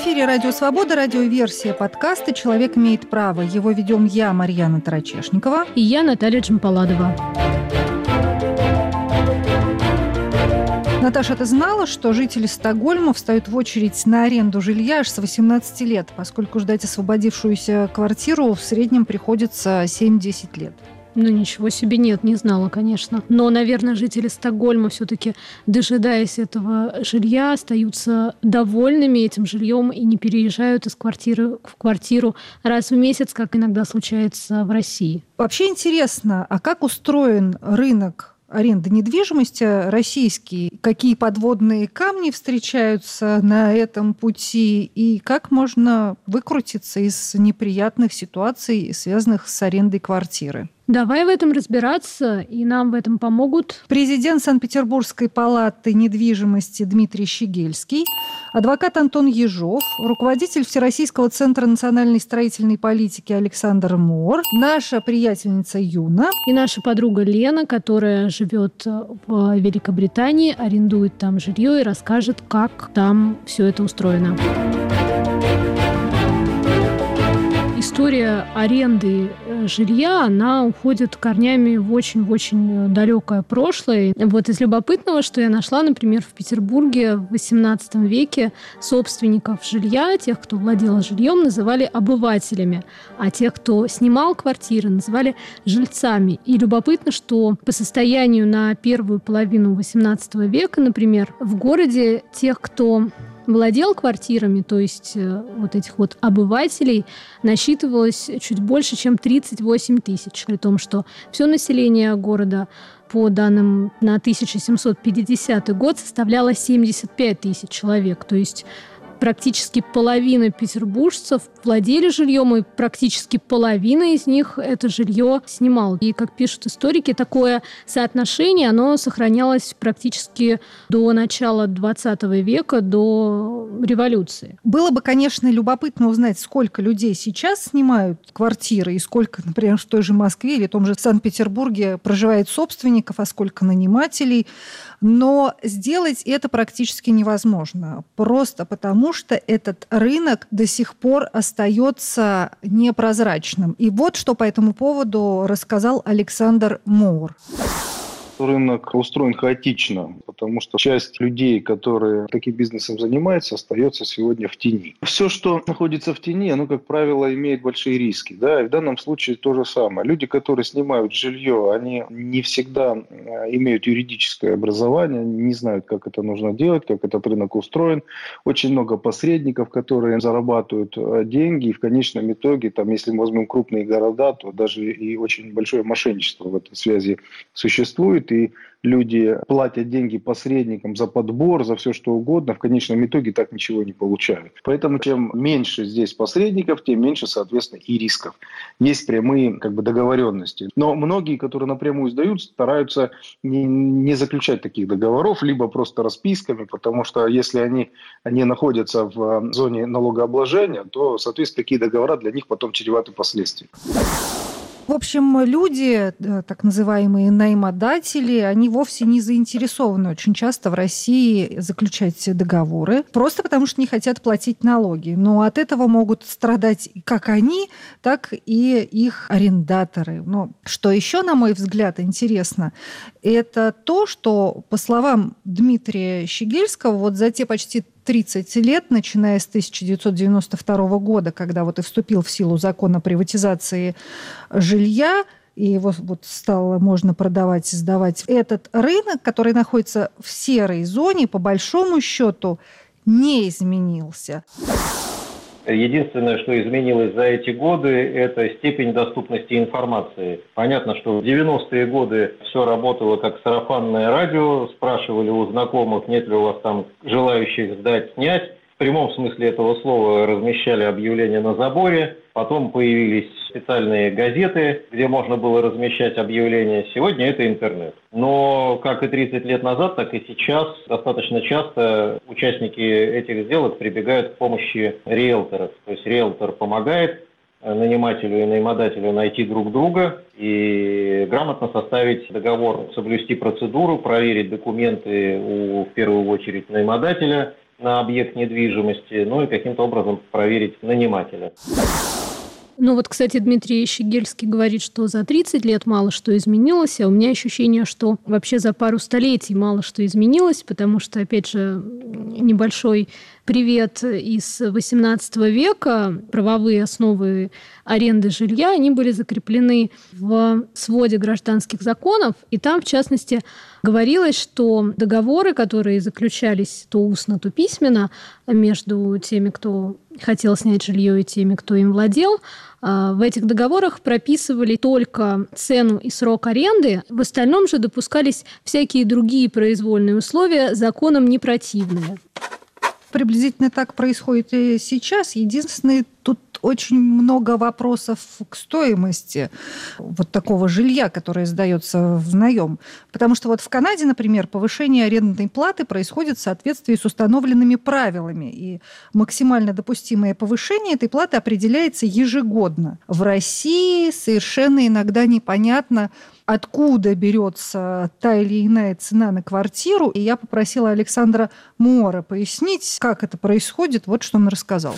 эфире «Радио Свобода», радиоверсия подкаста «Человек имеет право». Его ведем я, Марьяна Тарачешникова. И я, Наталья Джампаладова. Наташа, ты знала, что жители Стокгольма встают в очередь на аренду жилья аж с 18 лет, поскольку ждать освободившуюся квартиру в среднем приходится 7-10 лет? Ну, ничего себе, нет, не знала, конечно. Но, наверное, жители Стокгольма все-таки, дожидаясь этого жилья, остаются довольными этим жильем и не переезжают из квартиры в квартиру раз в месяц, как иногда случается в России. Вообще интересно, а как устроен рынок аренды недвижимости российский? Какие подводные камни встречаются на этом пути? И как можно выкрутиться из неприятных ситуаций, связанных с арендой квартиры? Давай в этом разбираться, и нам в этом помогут президент Санкт-Петербургской палаты недвижимости Дмитрий Щегельский, адвокат Антон Ежов, руководитель Всероссийского центра национальной строительной политики Александр Моор, наша приятельница Юна и наша подруга Лена, которая живет в Великобритании, арендует там жилье и расскажет, как там все это устроено. История аренды жилья, она уходит корнями в очень-очень далекое прошлое. Вот из любопытного, что я нашла, например, в Петербурге в XVIII веке собственников жилья, тех, кто владел жильем, называли обывателями, а тех, кто снимал квартиры, называли жильцами. И любопытно, что по состоянию на первую половину XVIII века, например, в городе тех, кто владел квартирами, то есть вот этих вот обывателей, насчитывалось чуть больше, чем 38 тысяч. При том, что все население города по данным на 1750 год составляло 75 тысяч человек. То есть практически половина петербуржцев владели жильем, и практически половина из них это жилье снимал. И, как пишут историки, такое соотношение, оно сохранялось практически до начала 20 века, до революции. Было бы, конечно, любопытно узнать, сколько людей сейчас снимают квартиры, и сколько, например, в той же Москве или в том же Санкт-Петербурге проживает собственников, а сколько нанимателей. Но сделать это практически невозможно. Просто потому, что этот рынок до сих пор остается непрозрачным. И вот что по этому поводу рассказал Александр Моор. Рынок устроен хаотично, потому что часть людей, которые таким бизнесом занимаются, остается сегодня в тени. Все, что находится в тени, оно, как правило, имеет большие риски. Да? И в данном случае то же самое. Люди, которые снимают жилье, они не всегда имеют юридическое образование, не знают, как это нужно делать, как этот рынок устроен. Очень много посредников, которые зарабатывают деньги, и в конечном итоге, там, если мы возьмем крупные города, то даже и очень большое мошенничество в этой связи существует. И люди платят деньги посредникам за подбор, за все что угодно, в конечном итоге так ничего не получают. Поэтому чем меньше здесь посредников, тем меньше, соответственно, и рисков. Есть прямые договоренности. Но многие, которые напрямую сдают, стараются не заключать таких договоров, либо просто расписками, потому что если они находятся в зоне налогообложения, то, соответственно, такие договора для них потом чреваты последствиями. В общем, люди, так называемые наймодатели, они вовсе не заинтересованы очень часто в России заключать договоры, просто потому что не хотят платить налоги. Но от этого могут страдать как они, так и их арендаторы. Но что еще, на мой взгляд, интересно, это то, что, по словам Дмитрия Щегельского, вот за те почти 30 лет, начиная с 1992 года, когда вот и вступил в силу закон о приватизации жилья, и его вот стало можно продавать и сдавать, этот рынок, который находится в серой зоне, по большому счету не изменился. Единственное, что изменилось за эти годы, это степень доступности информации. Понятно, что в 90-е годы все работало как сарафанное радио, спрашивали у знакомых, нет ли у вас там желающих сдать, снять. В прямом смысле этого слова размещали объявления на заборе. Потом появились специальные газеты, где можно было размещать объявления. Сегодня это интернет. Но как и 30 лет назад, так и сейчас достаточно часто участники этих сделок прибегают к помощи риэлторов. То есть риэлтор помогает нанимателю и наймодателю найти друг друга и грамотно составить договор, соблюсти процедуру, проверить документы в первую очередь наймодателя, на объект недвижимости, ну и каким-то образом проверить нанимателя. Ну вот, кстати, Дмитрий Щегельский говорит, что за 30 лет мало что изменилось, а у меня ощущение, что вообще за пару столетий мало что изменилось, потому что, опять же, небольшой привет из XVIII века. Правовые основы аренды жилья, они были закреплены в своде гражданских законов, и там, в частности, говорилось, что договоры, которые заключались то устно, то письменно между теми, кто хотел снять жилье, и теми, кто им владел, в этих договорах прописывали только цену и срок аренды, в остальном же допускались всякие другие произвольные условия, законам не противные. Приблизительно так происходит и сейчас. Единственное, тут очень много вопросов к стоимости вот такого жилья, которое сдается в наем. Потому что вот в Канаде, например, повышение арендной платы происходит в соответствии с установленными правилами. И максимально допустимое повышение этой платы определяется ежегодно. В России совершенно иногда непонятно, откуда берется та или иная цена на квартиру. И я попросила Александра Муора пояснить, как это происходит. Вот что он рассказал.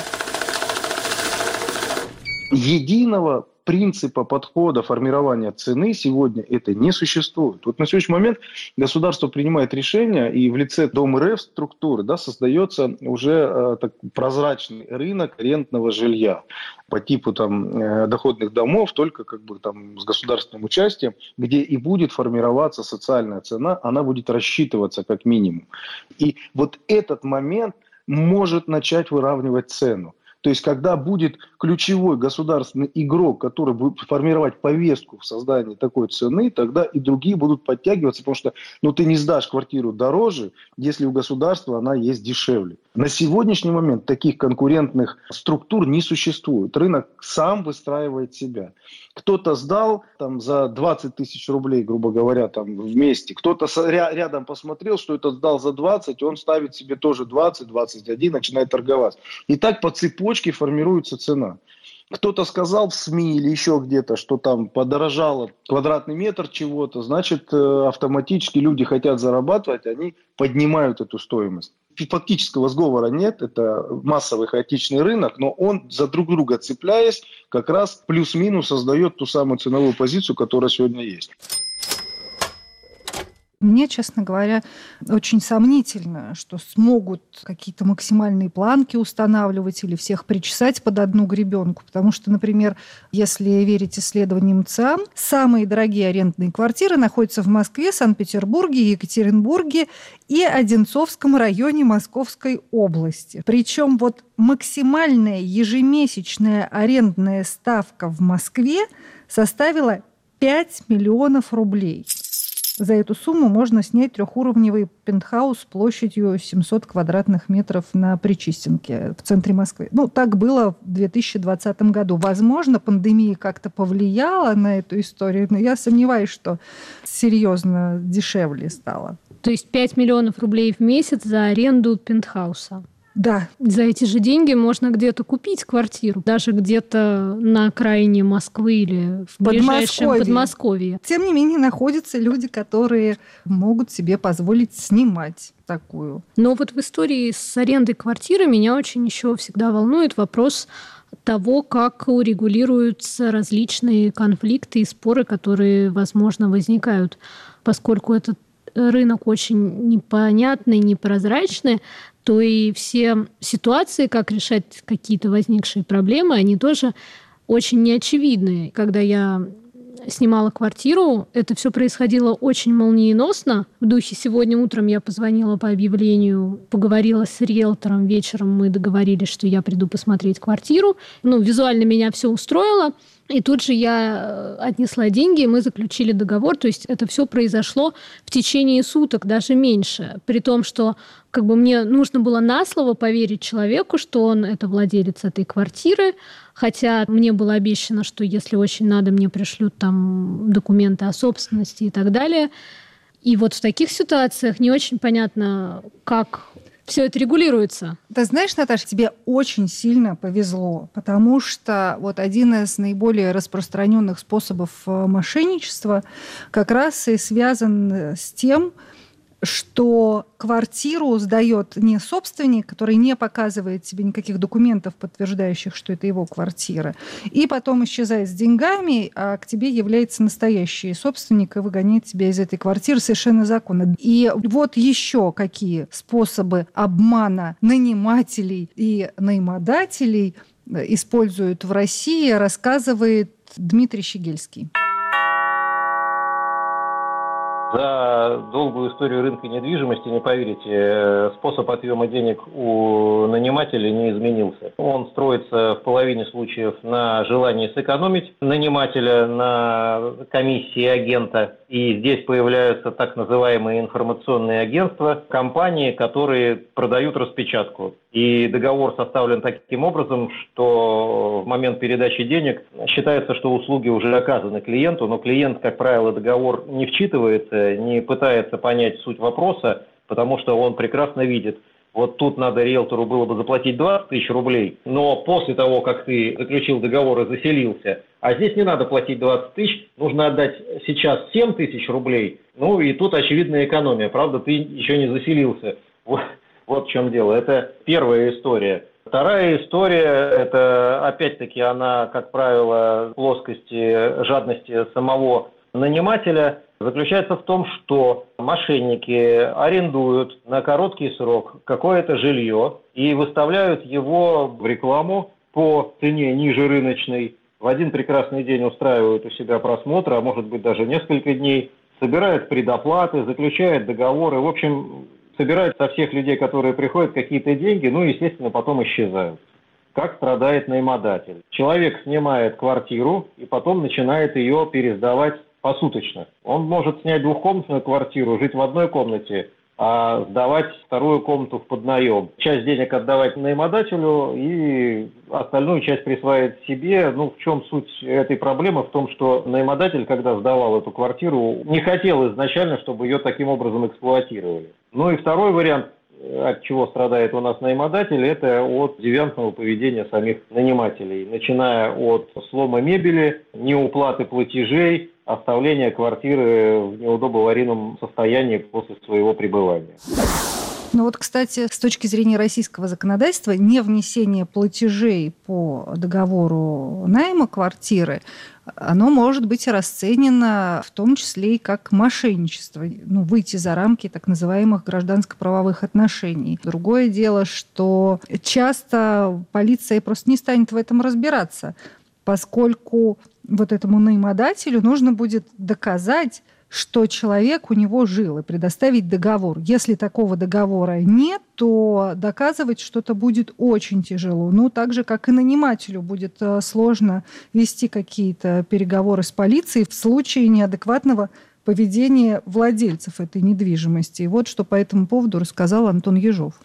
Единого принципа подхода формирования цены сегодня это не существует. Вот на сегодняшний момент государство принимает решения, и в лице Дом РФ структуры создается уже прозрачный рынок арендного жилья по типу доходных домов, только с государственным участием, где и будет формироваться социальная цена, она будет рассчитываться как минимум. И вот этот момент может начать выравнивать цену. То есть, когда будет ключевой государственный игрок, который будет формировать повестку в создании такой цены, тогда и другие будут подтягиваться, потому что ты не сдашь квартиру дороже, если у государства она есть дешевле. На сегодняшний момент таких конкурентных структур не существует. Рынок сам выстраивает себя. Кто-то сдал за 20 тысяч рублей, грубо говоря, вместе. Кто-то рядом посмотрел, что этот сдал за 20, он ставит себе тоже 20, 21, начинает торговать. И так по цепочке формируется цена. Кто-то сказал в СМИ или еще где-то, что подорожало квадратный метр чего-то, значит, автоматически люди хотят зарабатывать, они поднимают эту стоимость. Фактического сговора нет, это массовый хаотичный рынок, но он за друг друга цепляясь, как раз плюс-минус создает ту самую ценовую позицию, которая сегодня есть. Мне, честно говоря, очень сомнительно, что смогут какие-то максимальные планки устанавливать или всех причесать под одну гребенку. Потому что, например, если верить исследованиям ЦИАН, самые дорогие арендные квартиры находятся в Москве, Санкт-Петербурге, Екатеринбурге и Одинцовском районе Московской области. Причем максимальная ежемесячная арендная ставка в Москве составила 5 миллионов рублей. За эту сумму можно снять трехуровневый пентхаус площадью 700 квадратных метров на Причистенке в центре Москвы. Так было в 2020 году. Возможно, пандемия как-то повлияла на эту историю, но я сомневаюсь, что серьезно дешевле стало. То есть 5 миллионов рублей в месяц за аренду пентхауса? Да. За эти же деньги можно где-то купить квартиру, даже где-то на окраине Москвы или в ближайшем Подмосковье. Тем не менее, находятся люди, которые могут себе позволить снимать такую. Но в истории с арендой квартиры меня очень еще всегда волнует вопрос того, как урегулируются различные конфликты и споры, которые, возможно, возникают, поскольку этот рынок очень непонятный, непрозрачный, то и все ситуации, как решать какие-то возникшие проблемы, они тоже очень неочевидны. Когда я снимала квартиру, это все происходило очень молниеносно. В духе сегодня утром я позвонила по объявлению, поговорила с риэлтором, вечером мы договорились, что я приду посмотреть квартиру. Визуально меня все устроило. И тут же я отнесла деньги, и мы заключили договор. То есть это все произошло в течение суток, даже меньше. При том, что мне нужно было на слово поверить человеку, что он это владелец этой квартиры. Хотя мне было обещано, что если очень надо, мне пришлют документы о собственности и так далее. И в таких ситуациях не очень понятно, как все это регулируется. Ты знаешь, Наташа, тебе очень сильно повезло, потому что один из наиболее распространенных способов мошенничества как раз и связан с тем, что квартиру сдает не собственник, который не показывает тебе никаких документов, подтверждающих, что это его квартира, и потом исчезает с деньгами, а к тебе является настоящий собственник и выгоняет тебя из этой квартиры совершенно законно. И вот еще какие способы обмана нанимателей и наймодателей используют в России, рассказывает Дмитрий Щегельский. За долгую историю рынка недвижимости, не поверите, способ отъема денег у нанимателей не изменился. Он строится в половине случаев на желании сэкономить нанимателя на комиссии агента. И здесь появляются так называемые информационные агентства, компании, которые продают распечатку. И договор составлен таким образом, что в момент передачи денег считается, что услуги уже оказаны клиенту, но клиент, как правило, договор не вчитывается, не пытается понять суть вопроса, потому что он прекрасно видит, вот тут надо риэлтору было бы заплатить 20 тысяч рублей, но после того, как ты заключил договор и заселился, а здесь не надо платить 20 тысяч, нужно отдать сейчас 7 тысяч рублей, ну и тут очевидная экономия, правда, ты еще не заселился. Вот в чем дело. Это первая история. Вторая история, это опять-таки она, как правило, в плоскости жадности самого нанимателя, заключается в том, что мошенники арендуют на короткий срок какое-то жилье и выставляют его в рекламу по цене ниже рыночной. В один прекрасный день устраивают у себя просмотр, а может быть даже несколько дней, собирают предоплаты, заключают договоры, в общем, собирают со всех людей, которые приходят, какие-то деньги, ну, естественно, потом исчезают. Как страдает наймодатель? Человек снимает квартиру и потом начинает ее пересдавать посуточно. Он может снять двухкомнатную квартиру, жить в одной комнате, а сдавать вторую комнату в поднаем. Часть денег отдавать наймодателю и остальную часть присваивать себе. Ну, в чем суть этой проблемы? В том, что наймодатель, когда сдавал эту квартиру, не хотел изначально, чтобы ее таким образом эксплуатировали. Ну и второй вариант, от чего страдает у нас наймодатель, это от девиантного поведения самих нанимателей. Начиная от слома мебели, неуплаты платежей, оставления квартиры в неудобно-аварийном состоянии после своего пребывания. Ну вот, кстати, с точки зрения российского законодательства, невнесение платежей по договору найма квартиры, оно может быть расценено в том числе и как мошенничество, выйти за рамки так называемых гражданско-правовых отношений. Другое дело, что часто полиция просто не станет в этом разбираться, поскольку вот этому наймодателю нужно будет доказать, что человек у него жил, и предоставить договор. Если такого договора нет, то доказывать что-то будет очень тяжело. Ну, так же, как и нанимателю будет сложно вести какие-то переговоры с полицией в случае неадекватного поведения владельцев этой недвижимости. И вот что по этому поводу рассказал Антон Ежов.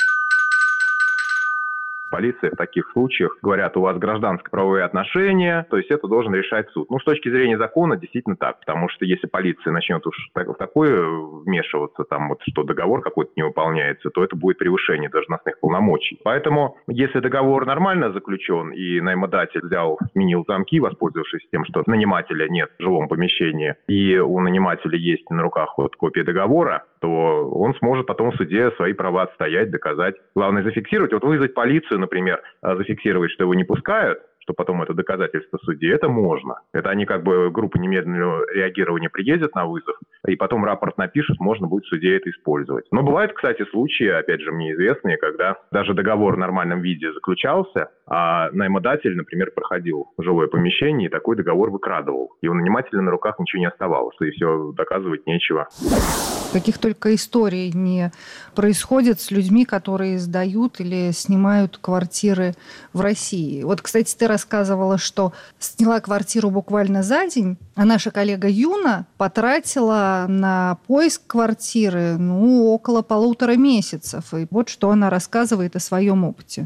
Полиция в таких случаях говорят, у вас гражданско-правовые отношения, то есть это должен решать суд. Ну, с точки зрения закона, действительно так, потому что если полиция начнет уж в такое вмешиваться, там вот что договор какой-то не выполняется, то это будет превышение должностных полномочий. Поэтому, если договор нормально заключен, и наймодатель сменил замки, воспользовавшись тем, что нанимателя нет в жилом помещении, и у нанимателя есть на руках вот копия договора, то он сможет потом в суде свои права отстоять, доказать. Главное зафиксировать. Вот вызвать полицию, например, зафиксировать, что его не пускают, что потом это доказательство в суде, это можно. Это они группа немедленного реагирования приедет на вызов, и потом рапорт напишут, можно будет в суде это использовать. Но бывают, кстати, случаи, опять же, мне известные, когда даже договор в нормальном виде заключался, а наймодатель, например, проходил в жилое помещение и такой договор выкрадывал. И у нанимателя на руках ничего не оставалось, и все, доказывать нечего. Каких только историй не происходит с людьми, которые сдают или снимают квартиры в России. Вот, кстати, ты рассказывала, что сняла квартиру буквально за день, а наша коллега Юна потратила на поиск квартиры около 1,5 месяцев. И вот что она рассказывает о своем опыте.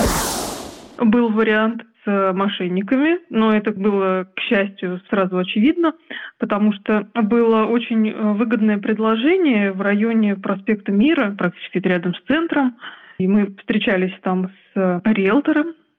Был вариант с мошенниками, но это было, к счастью, сразу очевидно, потому что было очень выгодное предложение в районе проспекта Мира, практически рядом с центром. И мы встречались там с риэлтором,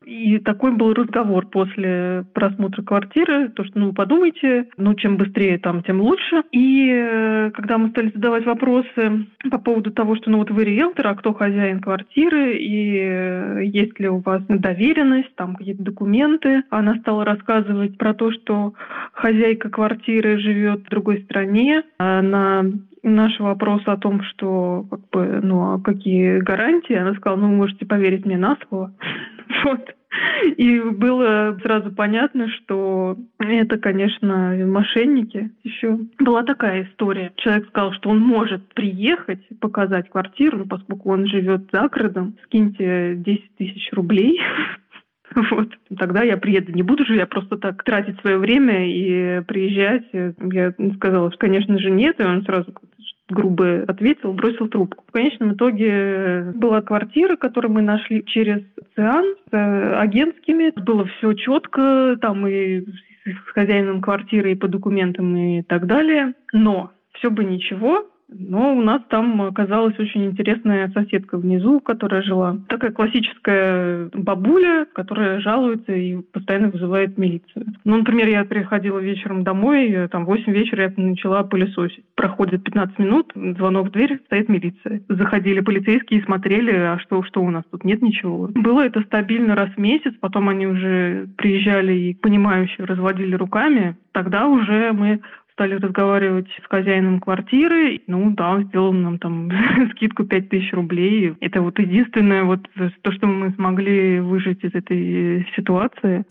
И такой был разговор после просмотра квартиры, то, что, подумайте, чем быстрее там, тем лучше. И когда мы стали задавать вопросы по поводу того, что, вы риэлтор, а кто хозяин квартиры, и есть ли у вас доверенность, там какие-то документы, она стала рассказывать про то, что хозяйка квартиры живет в другой стране. На наш вопрос о том, что, а какие гарантии, она сказала, вы можете поверить мне на слово. Вот. И было сразу понятно, что это, конечно, мошенники. Еще была такая история. Человек сказал, что он может приехать, показать квартиру, но поскольку он живет за городом, скиньте 10 тысяч рублей. Вот. Тогда я приеду. Не буду же я просто так тратить свое время и приезжать. Я сказала, что, конечно же, нет. И он сразу грубо ответил, бросил трубку. В конечном итоге была квартира, которую мы нашли через ЦИАН с агентскими. Было все четко, там и с хозяином квартиры, и по документам, и так далее. Но все бы ничего. Но у нас там оказалась очень интересная соседка внизу, которая жила. Такая классическая бабуля, которая жалуется и постоянно вызывает милицию. Например, я приходила вечером домой, в 8 вечера я начала пылесосить. Проходит 15 минут, звонок в дверь, стоит милиция. Заходили полицейские и смотрели, а что у нас тут, нет ничего. Было это стабильно раз в месяц, потом они уже приезжали и понимающе разводили руками. Тогда уже мы стали разговаривать с хозяином квартиры. Сделал нам там скидку 5000 рублей. Это единственное то, что мы смогли выжить из этой ситуации.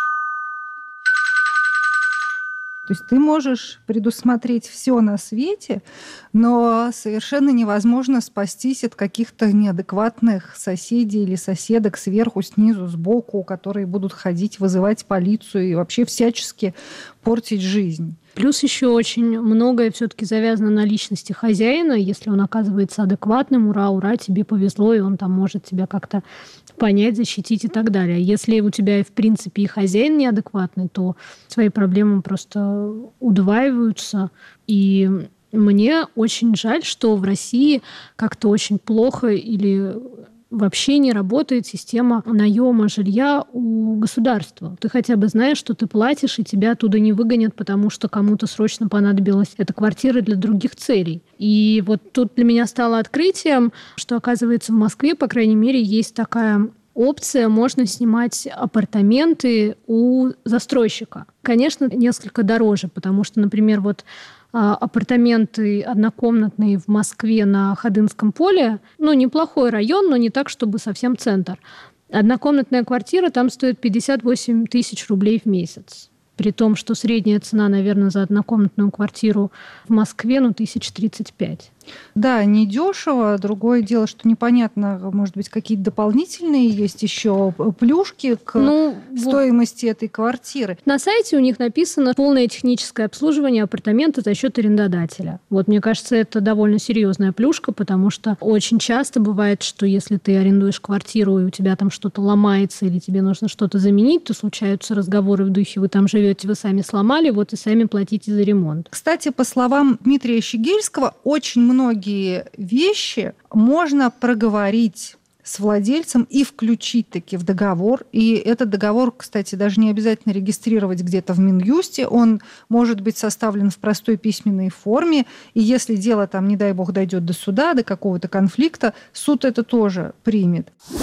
То есть ты можешь предусмотреть все на свете, но совершенно невозможно спастись от каких-то неадекватных соседей или соседок сверху, снизу, сбоку, которые будут ходить, вызывать полицию и вообще всячески портить жизнь. Плюс еще очень многое все-таки завязано на личности хозяина. Если он оказывается адекватным, ура, тебе повезло, и он там может тебя как-то понять, защитить и так далее. Если у тебя, в принципе, и хозяин неадекватный, то свои проблемы просто удваиваются. И мне очень жаль, что в России как-то очень плохо или вообще не работает система наема жилья у государства. Ты хотя бы знаешь, что ты платишь, и тебя оттуда не выгонят, потому что кому-то срочно понадобилась эта квартира для других целей. И тут для меня стало открытием, что, оказывается, в Москве, по крайней мере, есть такая опция, можно снимать апартаменты у застройщика. Конечно, несколько дороже, потому что, например, апартаменты однокомнатные в Москве на Ходынском поле, неплохой район, но не так, чтобы совсем центр. Однокомнатная квартира там стоит 58 тысяч рублей в месяц. При том, что средняя цена, наверное, за однокомнатную квартиру в Москве 1035. Да, недешево. Другое дело, что непонятно, может быть, какие-то дополнительные есть еще плюшки к стоимости этой квартиры. На сайте у них написано полное техническое обслуживание апартамента за счет арендодателя. Мне кажется, это довольно серьезная плюшка, потому что очень часто бывает, что если ты арендуешь квартиру, и у тебя там что-то ломается, или тебе нужно что-то заменить, то случаются разговоры в духе: вы там живете, вы сами сломали, и сами платите за ремонт. Кстати, по словам Дмитрия Щегельского, очень многие вещи можно проговорить с владельцем и включить таки в договор. И этот договор, кстати, даже не обязательно регистрировать где-то в Минюсте. Он может быть составлен в простой письменной форме. И если дело там, не дай бог, дойдет до суда, до какого-то конфликта, суд это тоже примет.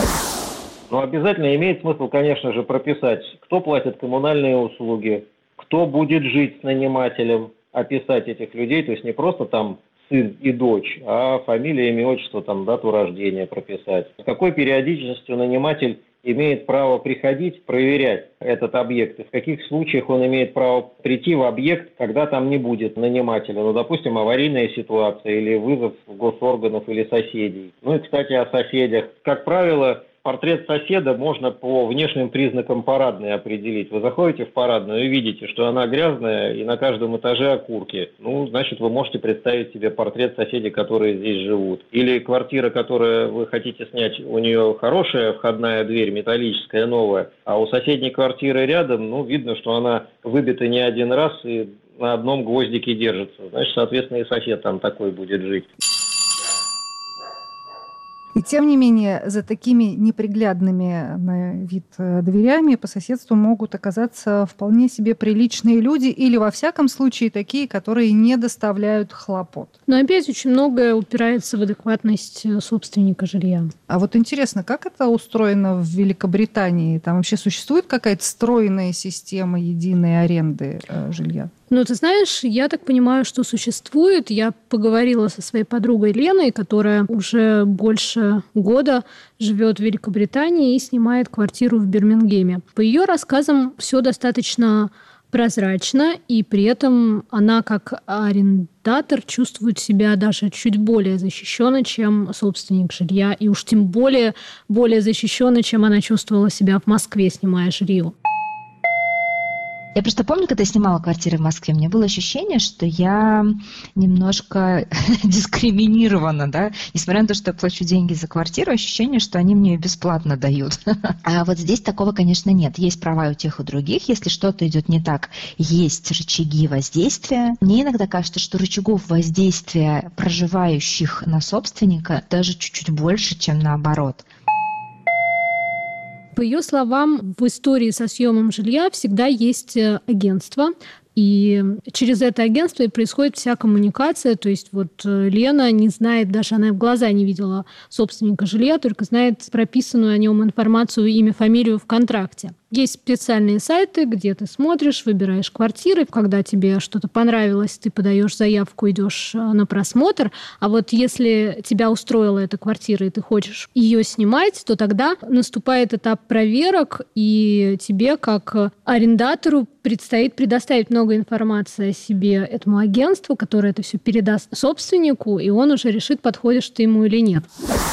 Обязательно имеет смысл, конечно же, прописать, кто платит коммунальные услуги, кто будет жить с нанимателем, описать этих людей, то есть не просто там сын и дочь, а фамилия, имя, отчество, дату рождения прописать. С какой периодичностью наниматель имеет право приходить, проверять этот объект, и в каких случаях он имеет право прийти в объект, когда там не будет нанимателя. Допустим, аварийная ситуация или вызов госорганов или соседей. И, кстати, о соседях. Как правило, портрет соседа можно по внешним признакам парадной определить. Вы заходите в парадную и видите, что она грязная и на каждом этаже окурки. Значит, вы можете представить себе портрет соседей, которые здесь живут. Или квартира, которую вы хотите снять, у нее хорошая входная дверь, металлическая, новая, а у соседней квартиры рядом, видно, что она выбита не один раз и на одном гвоздике держится. Значит, соответственно, и сосед там такой будет жить. И тем не менее, за такими неприглядными на вид дверями по соседству могут оказаться вполне себе приличные люди или, во всяком случае, такие, которые не доставляют хлопот. Но опять очень многое упирается в адекватность собственника жилья. А вот интересно, как это устроено в Великобритании? Там вообще существует какая-то стройная система единой аренды жилья? Ну, ты знаешь, я так понимаю, что существует. Я поговорила со своей подругой Леной, которая уже больше года живет в Великобритании и снимает квартиру в Бирмингеме. По ее рассказам, все достаточно прозрачно, и при этом она, как арендатор, чувствует себя даже чуть более защищенно, чем собственник жилья, и уж тем более защищенно, чем она чувствовала себя в Москве, снимая жилье. Я просто помню, когда я снимала квартиры в Москве, у меня было ощущение, что я немножко дискриминирована, да, несмотря на то, что я плачу деньги за квартиру, ощущение, что они мне бесплатно дают. А вот здесь такого, конечно, нет. Есть права у тех и у других. Если что-то идет не так, есть рычаги воздействия. Мне иногда кажется, что рычагов воздействия проживающих на собственника даже чуть-чуть больше, чем наоборот. По ее словам, в истории со съемом жилья всегда есть агентство, и через это агентство и происходит вся коммуникация. То есть вот Лена не знает, даже она в глаза не видела собственника жилья, только знает прописанную о нем информацию, имя, фамилию в контракте. Есть специальные сайты, где ты смотришь, выбираешь квартиры. Когда тебе что-то понравилось, ты подаешь заявку, идешь на просмотр. А вот если тебя устроила эта квартира, и ты хочешь ее снимать, то тогда наступает этап проверок, и тебе, как арендатору, предстоит предоставить много информации о себе этому агентству, которое это все передаст собственнику, и он уже решит, подходишь ты ему или нет.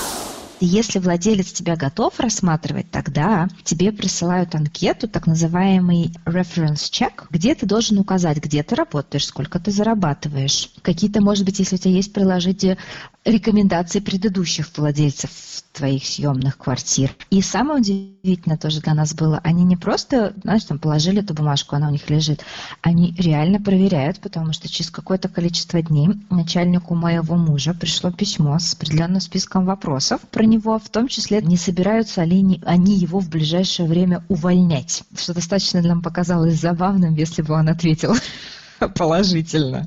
Если владелец тебя готов рассматривать, тогда тебе присылают анкету, так называемый reference check, где ты должен указать, где ты работаешь, сколько ты зарабатываешь. Какие-то, может быть, если у тебя есть, приложить рекомендации предыдущих владельцев твоих съемных квартир. И самое удивительное тоже для нас было, они не просто, знаешь, там положили эту бумажку, она у них лежит, они реально проверяют, потому что через какое-то количество дней начальнику моего мужа пришло письмо с определенным списком вопросов про него, в том числе, не собираются ли они его в ближайшее время увольнять. Что достаточно нам показалось забавным, если бы он ответил положительно.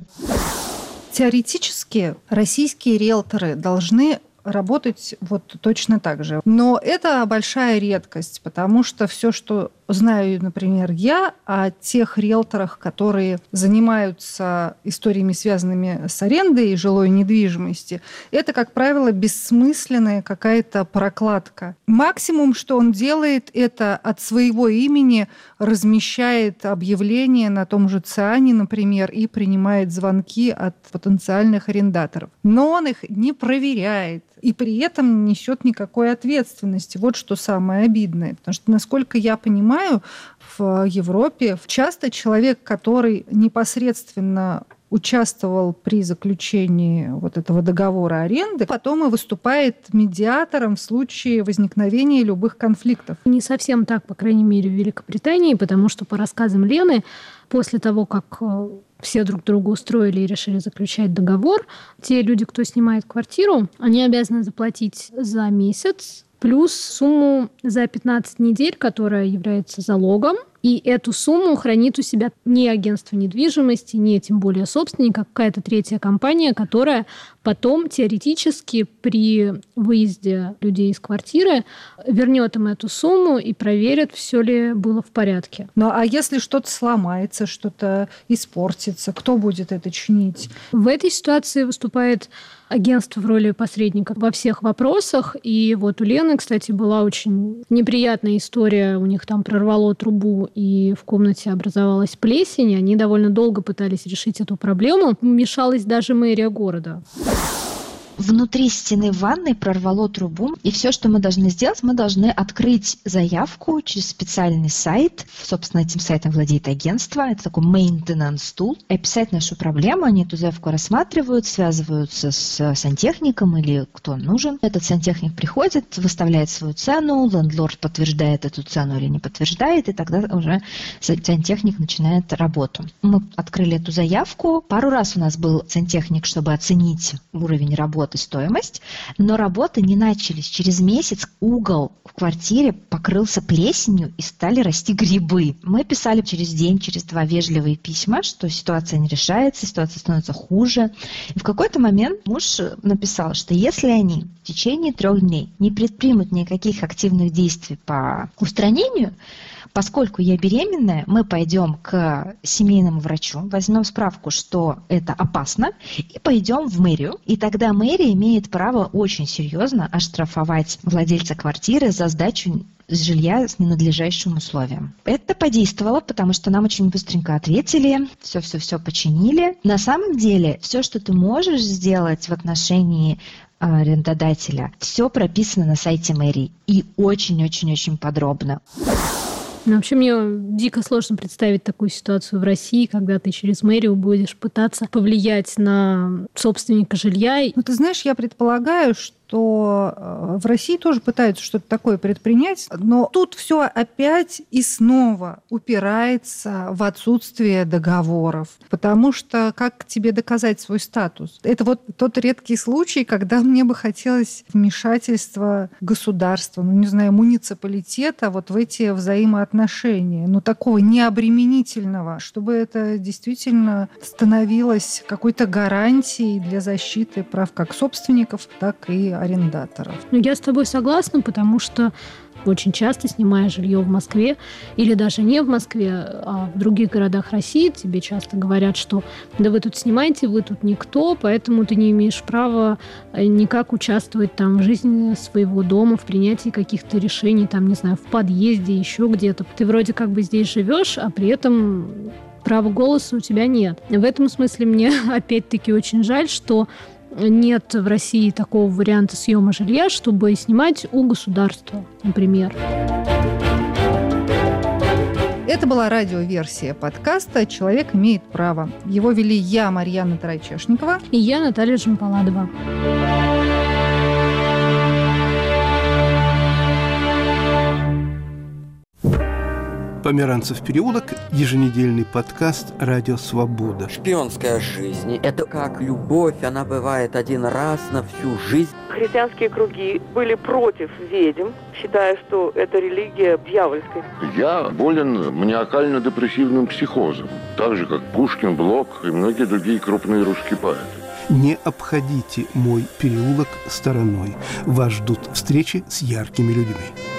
Теоретически российские риэлторы должны работать вот точно так же. Но это большая редкость, потому что все, что знаю, например, я о тех риэлторах, которые занимаются историями, связанными с арендой и жилой недвижимости, это, как правило, бессмысленная какая-то прокладка. Максимум, что он делает, это от своего имени размещает объявления на том же ЦИАНе, например, и принимает звонки от потенциальных арендаторов. Но он их не проверяет и при этом не несет никакой ответственности. Вот что самое обидное. Потому что, насколько я понимаю, в Европе часто человек, который непосредственно участвовал при заключении вот этого договора аренды, потом и выступает медиатором в случае возникновения любых конфликтов. Не совсем так, по крайней мере, в Великобритании, потому что по рассказам Лены, после того, как все друг друга устроили и решили заключать договор, те люди, кто снимает квартиру, они обязаны заплатить за месяц плюс сумму за 15 недель, которая является залогом. И эту сумму хранит у себя не агентство недвижимости, не тем более собственник, а какая-то третья компания, которая потом теоретически при выезде людей из квартиры вернет им эту сумму и проверит, все ли было в порядке. Ну а если что-то сломается, что-то испортится, кто будет это чинить? В этой ситуации выступает агентство в роли посредника во всех вопросах. И вот у Лены, кстати, была очень неприятная история. У них там прорвало трубу, и в комнате образовалась плесень. Они довольно долго пытались решить эту проблему. Вмешалась даже мэрия города. Внутри стены ванной прорвало трубу, и все, что мы должны сделать, мы должны открыть заявку через специальный сайт. Собственно, этим сайтом владеет агентство. Это такой maintenance tool. И описать нашу проблему. Они эту заявку рассматривают, связываются с сантехником или кто нужен. Этот сантехник приходит, выставляет свою цену, лендлорд подтверждает эту цену или не подтверждает, и тогда уже сантехник начинает работу. Мы открыли эту заявку. Пару раз у нас был сантехник, чтобы оценить уровень работы работы стоимость, но работы не начались. Через месяц угол в квартире покрылся плесенью и стали расти грибы. Мы писали через день, через 2 вежливые письма, что ситуация не решается, ситуация становится хуже. И в какой-то момент муж написал, что если они в течение 3 дней не предпримут никаких активных действий по устранению, поскольку я беременная, мы пойдем к семейному врачу, возьмем справку, что это опасно, и пойдем в мэрию. И тогда мэрия имеет право очень серьезно оштрафовать владельца квартиры за сдачу жилья с ненадлежащим условием. Это подействовало, потому что нам очень быстренько ответили, все починили. На самом деле, все, что ты можешь сделать в отношении арендодателя, все прописано на сайте мэрии и очень-очень-очень подробно. Вообще мне дико сложно представить такую ситуацию в России, когда ты через мэрию будешь пытаться повлиять на собственника жилья. Ну, ты знаешь, я предполагаю, что в России тоже пытаются что-то такое предпринять, но тут все опять и снова упирается в отсутствие договоров. Потому что как тебе доказать свой статус? Это вот тот редкий случай, когда мне бы хотелось вмешательства государства, муниципалитета вот в эти взаимоотношения, такого необременительного, чтобы это действительно становилось какой-то гарантией для защиты прав как собственников, так и арендаторов. Я с тобой согласна, потому что очень часто, снимая жилье в Москве или даже не в Москве, а в других городах России, тебе часто говорят, что да вы тут снимаете, вы тут никто, поэтому ты не имеешь права никак участвовать там в жизни своего дома, в принятии каких-то решений, там, не знаю, в подъезде, еще где-то. Ты вроде как бы здесь живешь, а при этом права голоса у тебя нет. В этом смысле мне опять-таки очень жаль, что нет в России такого варианта съема жилья, чтобы снимать у государства, например. Это была радиоверсия подкаста «Человек имеет право». Его вели я, Марьяна Тарайчешникова. И я, Наталья Джампаладова. Померанцев переулок, еженедельный подкаст «Радио Свобода». Шпионская жизнь – это как любовь, она бывает один раз на всю жизнь. Христианские круги были против ведьм, считая, что это религия дьявольская. Я болен маниакально-депрессивным психозом, так же, как Пушкин, Блок и многие другие крупные русские поэты. Не обходите мой переулок стороной. Вас ждут встречи с яркими людьми.